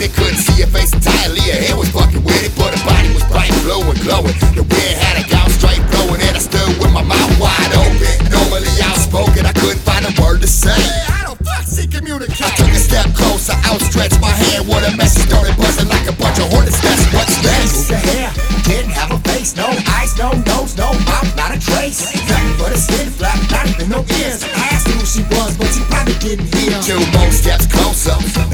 it. Couldn't see her face entirely, her hair was fucking with it, but her body was bright, blue and glowing. The wind had a gown straight blowing, and I stood with my mouth wide open. Normally outspoken, I couldn't find a word to say. I don't fuck see communicate. I took a step closer, outstretched my hand with a message, started buzzing like a bunch of hornets. That's what's next. The hair didn't have a face, no eyes, no nose, no mouth, not a trace. Nothing but a skin flap, not even no ears. I asked her who she was, but she probably didn't hear. 2 more steps closer.